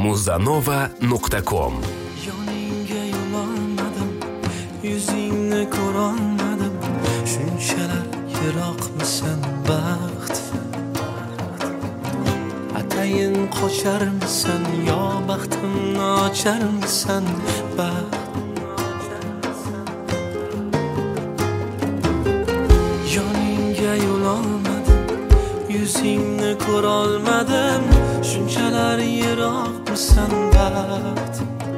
muzanova.com. Yoningga yo'l olmadim, yuzingni ko'rolmadim, shunchalar yiroqmisan baxt? Atayin qocharmisan yo baxtimni ocharmisan baxt? Yoningga yo'l olmadim, yuzingni ko'rolmadim, shunchalar yiroqmisan baxt?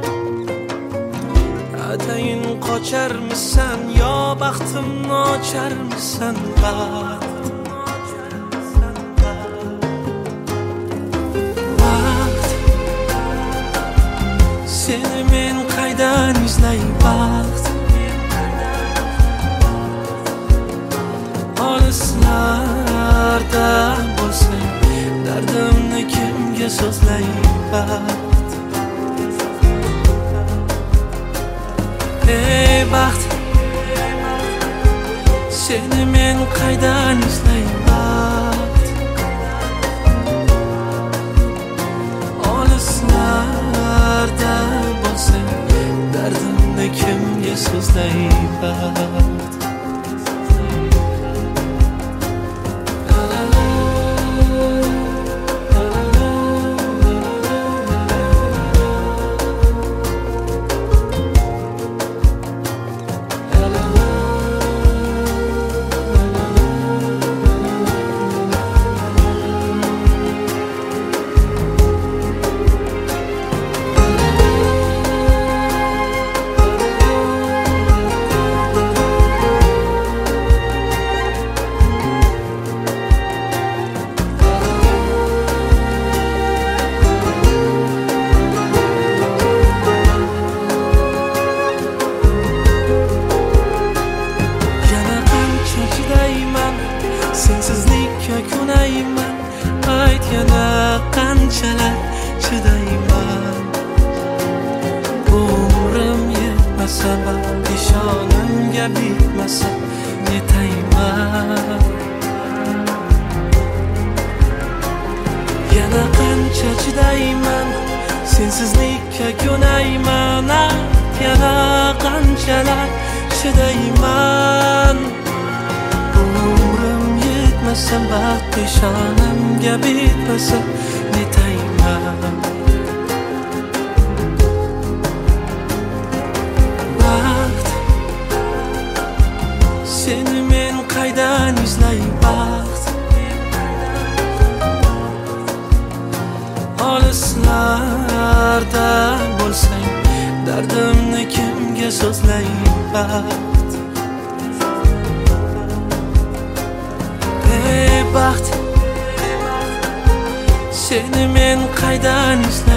Atayin qocharmisan yo baxtimni ocharmisan baxt? Seni men qaydan izlay baxt? Olislarda bo'lsang, dardimni kimga so'zlay baxt? Ey baxt, seni men qaydan izlay baxt? Olislarda bo'lsang, dardimni kimga so'zlay baxt? Sensizlikka ko'nayman, ayt yana qanchalar chidayman? Umrim yetmasa, peshonamga bitmasa, netayman? Yana qancha chidayman, sensizlikka ko'nayman, ayt yana qanchalar chidayman? Baxt peshonamga bitmasa, netayman? Baxt, seni men qaydan izlay baxt? Olislarda bo'lsang, dardimni kimga so'zlay baxt? Baxt, seni men qaydan izlay